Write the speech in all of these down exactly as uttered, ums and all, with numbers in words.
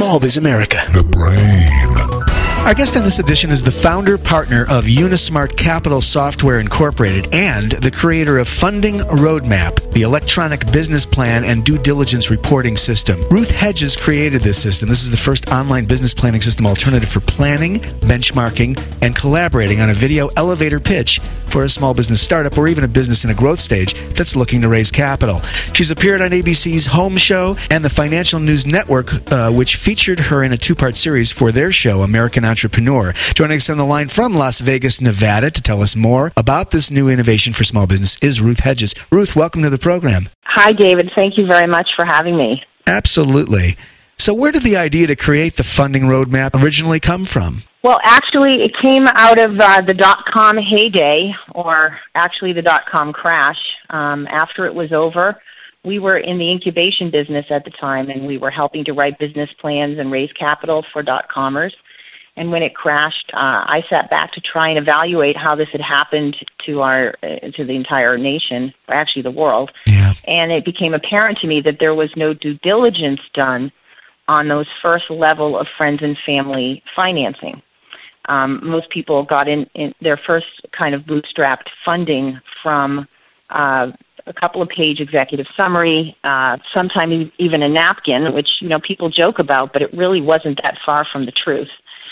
Small Biz America. The brain. Our guest on this edition is the founder partner of Unismart Capital Software Incorporated and the creator of Funding Roadmap, the electronic business plan and due diligence reporting system. Ruth Hedges created this system. This is the first online business planning system alternative for planning, benchmarking, and collaborating on a video elevator pitch for a small business startup or even a business in a growth stage that's looking to raise capital. She's appeared on A B C's Home Show and the Financial News Network, uh, which featured her in a two-part series for their show, American Entrepreneur. Joining us on the line from Las Vegas, Nevada to tell us more about this new innovation for small business is Ruth Hedges. Ruth, welcome to the program. Hi, David. Thank you very much for having me. Absolutely. So where did the idea to create the Funding Roadmap originally come from? Well, actually, it came out of uh, the dot-com heyday, or actually the dot-com crash. Um, after it was over, we were in the incubation business at the time, and we were helping to write business plans and raise capital for dot-commers. And when it crashed, uh, I sat back to try and evaluate how this had happened to our uh, to the entire nation, or actually the world. Yeah. And it became apparent to me that there was no due diligence done on those first level of friends and family financing. Um, most people got in, in their first kind of bootstrapped funding from uh, a couple of page executive summary, uh, sometimes even a napkin, which, you know, people joke about, but it really wasn't that far from the truth.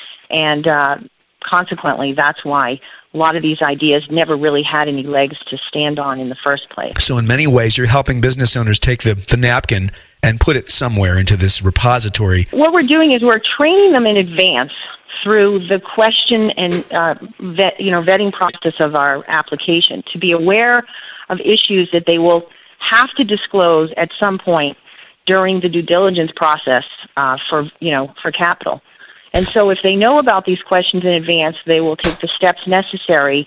And uh, consequently, that's why a lot of these ideas never really had any legs to stand on in the first place. So in many ways, you're helping business owners take the, the napkin and put it somewhere into this repository. What we're doing is we're training them in advance through the question and uh, vet, you know, vetting process of our application to be aware of issues that they will have to disclose at some point during the due diligence process uh, for, you know, for capital. And so if they know about these questions in advance, they will take the steps necessary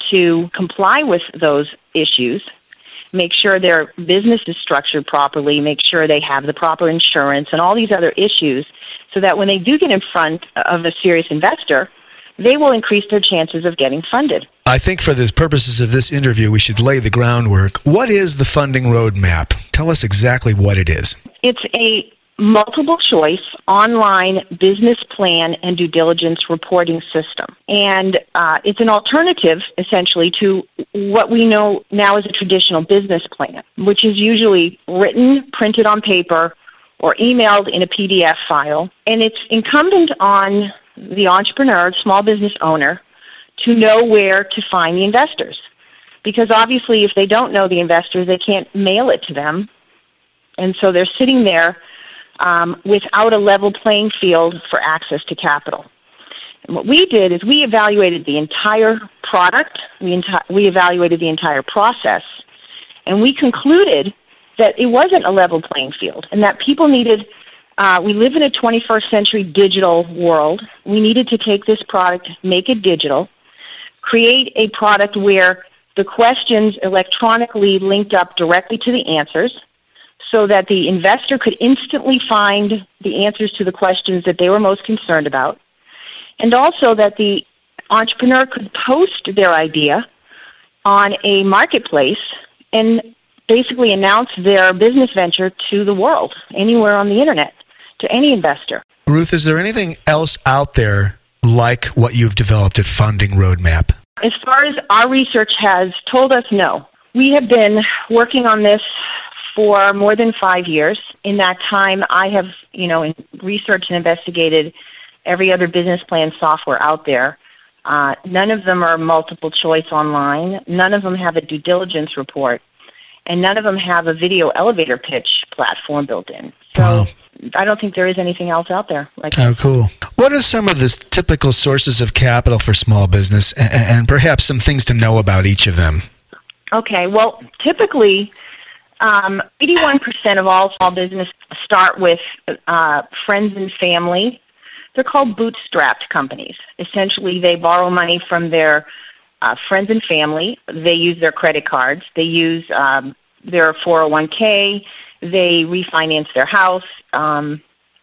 to comply with those issues, make sure their business is structured properly, make sure they have the proper insurance and all these other issues so that when they do get in front of a serious investor, they will increase their chances of getting funded. I think for the purposes of this interview, we should lay the groundwork. What is the Funding Roadmap? Tell us exactly what it is. It's a multiple choice online business plan and due diligence reporting system. And uh, it's an alternative, essentially, to what we know now as a traditional business plan, which is usually written, printed on paper, or emailed in a P D F file. And it's incumbent on the entrepreneur, small business owner, to know where to find the investors. Because obviously, if they don't know the investors, they can't mail it to them. And so they're sitting there Um, without a level playing field for access to capital. And what we did is we evaluated the entire product, we, enti- we evaluated the entire process, and we concluded that it wasn't a level playing field and that people needed, uh, we live in a twenty-first century digital world, we needed to take this product, make it digital, create a product where the questions electronically linked up directly to the answers, so that the investor could instantly find the answers to the questions that they were most concerned about, and also that the entrepreneur could post their idea on a marketplace and basically announce their business venture to the world, anywhere on the internet, to any investor. Ruth, is there anything else out there like what you've developed at Funding Roadmap? As far as our research has told us, no. We have been working on this for more than five years. In that time, I have, you know, researched and investigated every other business plan software out there. Uh, none of them are multiple choice online. None of them have a due diligence report. And none of them have a video elevator pitch platform built in. So Wow. I don't think there is anything else out there like that. Oh, cool. What are some of the typical sources of capital for small business and, and perhaps some things to know about each of them? Okay, well, typically, Um, eighty-one percent of all small business start with uh, friends and family. They're called bootstrapped companies. Essentially, they borrow money from their uh, friends and family. They use their credit cards. They use um, their four oh one k. They refinance their house. Um,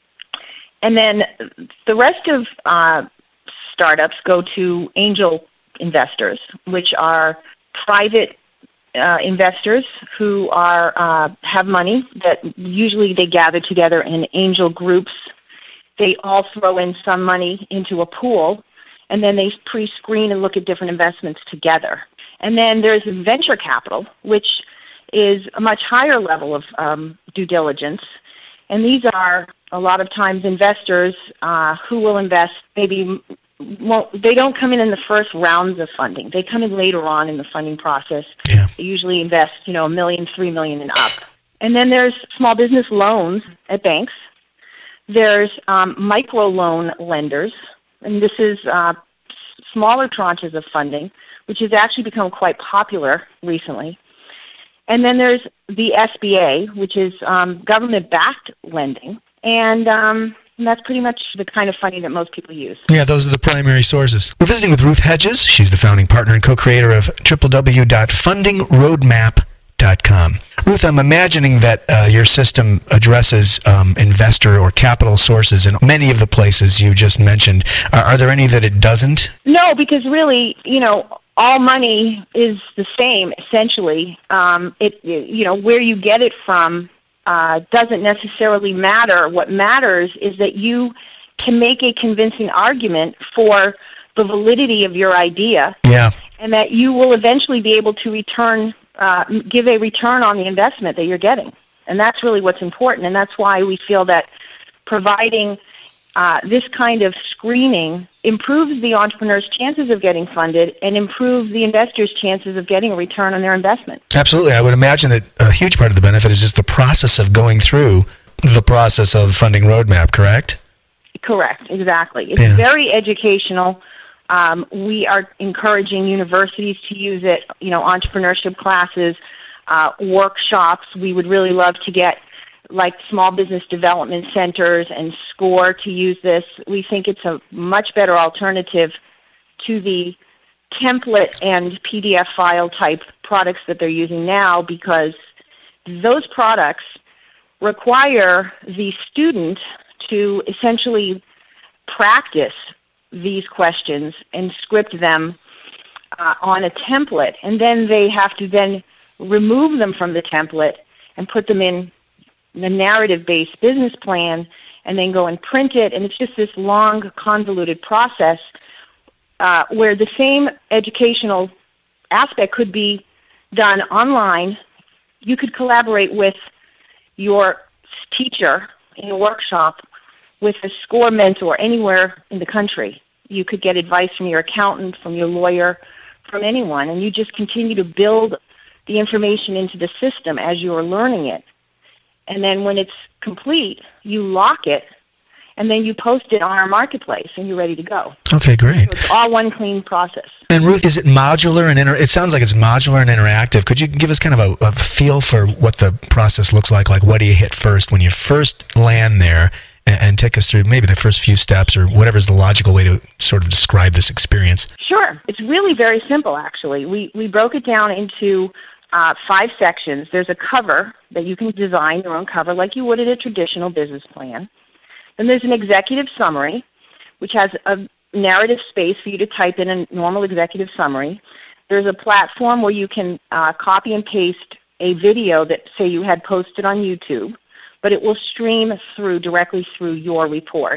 and then the rest of uh, startups go to angel investors, which are private Uh, investors who are uh, have money that usually they gather together in angel groups, they all throw in some money into a pool, and then they pre-screen and look at different investments together. And then there's venture capital, which is a much higher level of um, due diligence. And these are a lot of times investors uh, who will invest maybe, well, they don't come in in the first rounds of funding. They come in later on in the funding process. Yeah. They usually invest, you know, a million, three million and up. And then there's small business loans at banks. There's um, microloan lenders, and this is uh, smaller tranches of funding, which has actually become quite popular recently. And then there's the S B A, which is um, government-backed lending, and, um, and that's pretty much the kind of funding that most people use. Yeah, those are the primary sources. We're visiting with Ruth Hedges. She's the founding partner and co-creator of w w w dot funding roadmap dot com. Ruth, I'm imagining that uh, your system addresses um, investor or capital sources in many of the places you just mentioned. Are, are there any that it doesn't? No, because really, you know, all money is the same, essentially. Um, it, you know, where you get it from uh, doesn't necessarily matter. What matters is that you can make a convincing argument for the validity of your idea, yeah, and that you will eventually be able to return, uh, give a return on the investment that you're getting. And that's really what's important, and that's why we feel that providing Uh, this kind of screening improves the entrepreneur's chances of getting funded and improves the investor's chances of getting a return on their investment. Absolutely. I would imagine that a huge part of the benefit is just the process of going through the process of Funding Roadmap, correct? Correct, exactly. It's Yeah. very educational. Um, we are encouraging universities to use it, you know, entrepreneurship classes, uh, workshops. We would really love to get like small business development centers and SCORE to use this. We think it's a much better alternative to the template and P D F file type products that they're using now, because those products require the student to essentially practice these questions and script them uh, on a template, and then they have to then remove them from the template and put them in the narrative-based business plan, and then go and print it, and it's just this long, convoluted process uh, where the same educational aspect could be done online. You could collaborate with your teacher in a workshop, with a SCORE mentor anywhere in the country. You could get advice from your accountant, from your lawyer, from anyone, and you just continue to build the information into the system as you are learning it. And then when it's complete, you lock it, and then you post it on our marketplace, and you're ready to go. Okay, great. So it's all one clean process. And Ruth, is it modular and inter- it sounds like it's modular and interactive. Could you give us kind of a, a feel for what the process looks like? Like, what do you hit first when you first land there, and, and take us through maybe the first few steps, or whatever's the logical way to sort of describe this experience? Sure. It's really very simple, actually. We we broke it down into Uh, five sections. There's a cover that you can design your own cover like you would in a traditional business plan. Then there's an executive summary, which has a narrative space for you to type in a normal executive summary. There's a platform where you can uh, copy and paste a video that, say, you had posted on YouTube, but it will stream through directly through your report.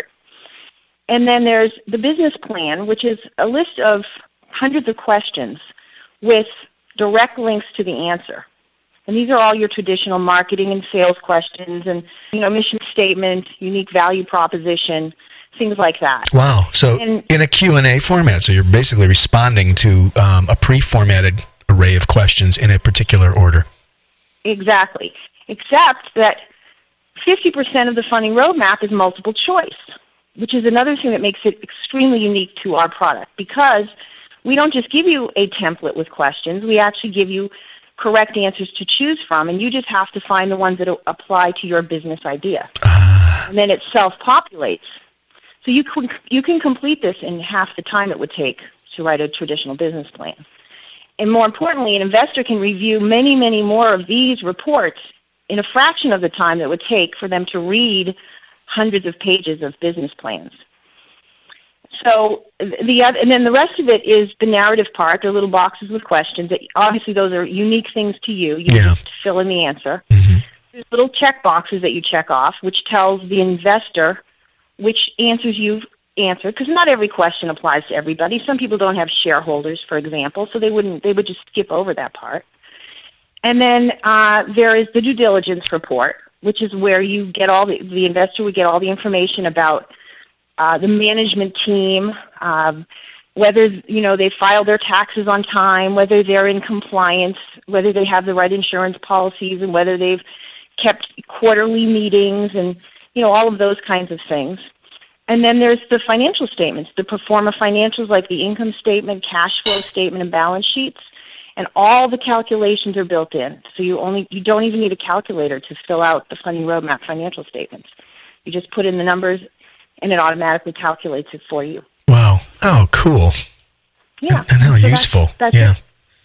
And then there's the business plan, which is a list of hundreds of questions with direct links to the answer. And these are all your traditional marketing and sales questions, and, you know, mission statement, unique value proposition, things like that. Wow. So and, in a Q and A format, so you're basically responding to um, a pre-formatted array of questions in a particular order. Exactly. Except that fifty percent of the funding roadmap is multiple choice, which is another thing that makes it extremely unique to our product, because we don't just give you a template with questions. We actually give you correct answers to choose from, and you just have to find the ones that apply to your business idea. Uh. And then it self-populates. So you can, you can complete this in half the time it would take to write a traditional business plan. And more importantly, an investor can review many, many more of these reports in a fraction of the time that it would take for them to read hundreds of pages of business plans. So the other, and then the rest of it is the narrative part. They're little boxes with questions. That obviously, those are unique things to you. You yeah. just fill in the answer. Mm-hmm. There's little check boxes that you check off, which tells the investor which answers you've answered, because not every question applies to everybody. Some people don't have shareholders, for example, so they wouldn't, they would just skip over that part. And then uh, there is the due diligence report, which is where you get all the, the investor would get all the information about uh, the management team, um, whether, you know, they filed their taxes on time, whether they're in compliance, whether they have the right insurance policies, and whether they've kept quarterly meetings, and, you know, all of those kinds of things. And then there's the financial statements, the pro forma financials like the income statement, cash flow statement, and balance sheets. And all the calculations are built in. So you only you don't even need a calculator to fill out the Funding Roadmap financial statements. You just put in the numbers, and it automatically calculates it for you. Wow. Oh, cool. Yeah. And, and how so useful. That's, that's yeah. It.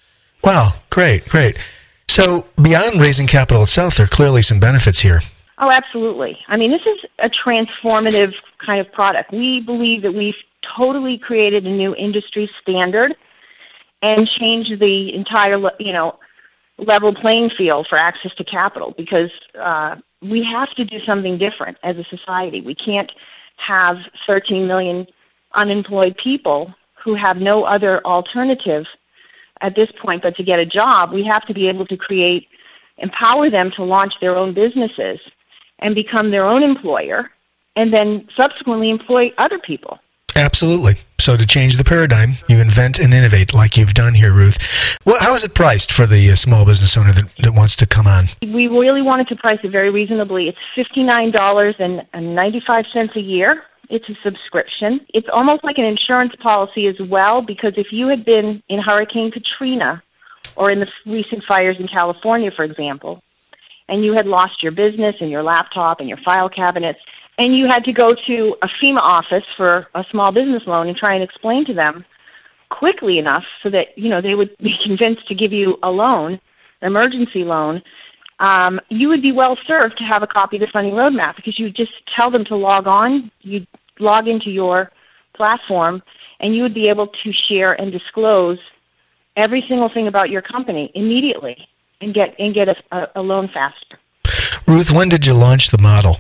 Wow. Great, great. So beyond raising capital itself, there are clearly some benefits here. Oh, absolutely. I mean, this is a transformative kind of product. We believe that we've totally created a new industry standard and changed the entire, you know, level playing field for access to capital, because uh, we have to do something different as a society. We can't have thirteen million unemployed people who have no other alternative at this point but to get a job. We have to be able to create, empower them to launch their own businesses and become their own employer, and then subsequently employ other people. Absolutely. So to change the paradigm, you invent and innovate like you've done here, Ruth. Well, how is it priced for the uh, small business owner that, that wants to come on? We really wanted to price it very reasonably. It's fifty-nine dollars and ninety-five cents a year. It's a subscription. It's almost like an insurance policy as well, because if you had been in Hurricane Katrina or in the recent fires in California, for example, and you had lost your business and your laptop and your file cabinets, and you had to go to a FEMA office for a small business loan and try and explain to them quickly enough so that, you know, they would be convinced to give you a loan, an emergency loan, um, you would be well served to have a copy of the Funding Roadmap, because you just tell them to log on, you log into your platform, and you would be able to share and disclose every single thing about your company immediately and get and get a, a loan faster. Ruth, when did you launch the model?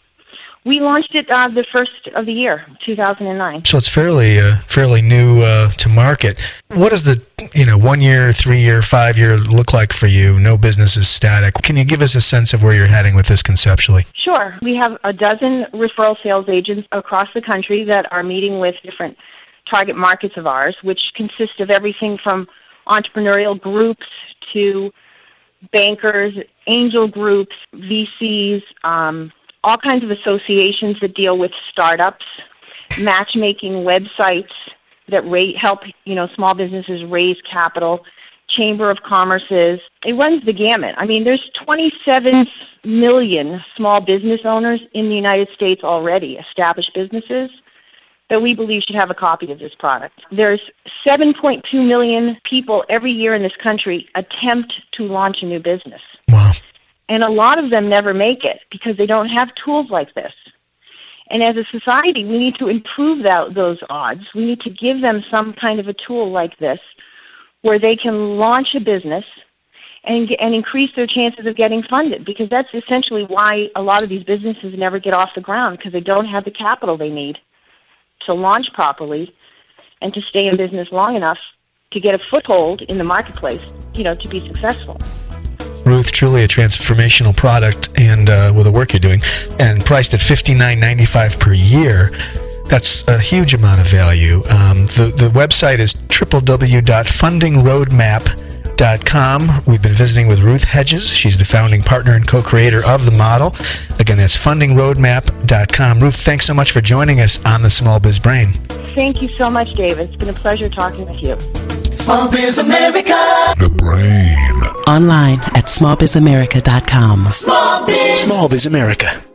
We launched it uh, the first of the year, two thousand nine. So it's fairly uh, fairly new uh, to market. What does the you know one year, three year, five year look like for you? No business is static. Can you give us a sense of where you're heading with this conceptually? Sure. We have a dozen referral sales agents across the country that are meeting with different target markets of ours, which consist of everything from entrepreneurial groups to bankers, angel groups, V Cs, um, all kinds of associations that deal with startups, matchmaking websites that rate, help you know small businesses raise capital, Chamber of Commerce's. It runs the gamut. I mean, there's twenty-seven million small business owners in the United States already, established businesses, that we believe should have a copy of this product. There's seven point two million people every year in this country attempt to launch a new business. Wow. And a lot of them never make it because they don't have tools like this. And as a society, we need to improve that, those odds. We need to give them some kind of a tool like this where they can launch a business and, and increase their chances of getting funded, because that's essentially why a lot of these businesses never get off the ground, because they don't have the capital they need to launch properly and to stay in business long enough to get a foothold in the marketplace, you know, to be successful. Ruth, truly a transformational product, and uh, with the work you're doing, and priced at fifty-nine ninety-five per year. That's a huge amount of value. Um, the, the website is w w w dot funding roadmap dot com. We've been visiting with Ruth Hedges. She's the founding partner and co-creator of the model. Again, that's funding roadmap dot com. Ruth, thanks so much for joining us on the Small Biz Brain. Thank you so much, David. It's been a pleasure talking with you. Small Biz America. The Brain. Online at small biz america dot com. Small Biz. Small Biz America.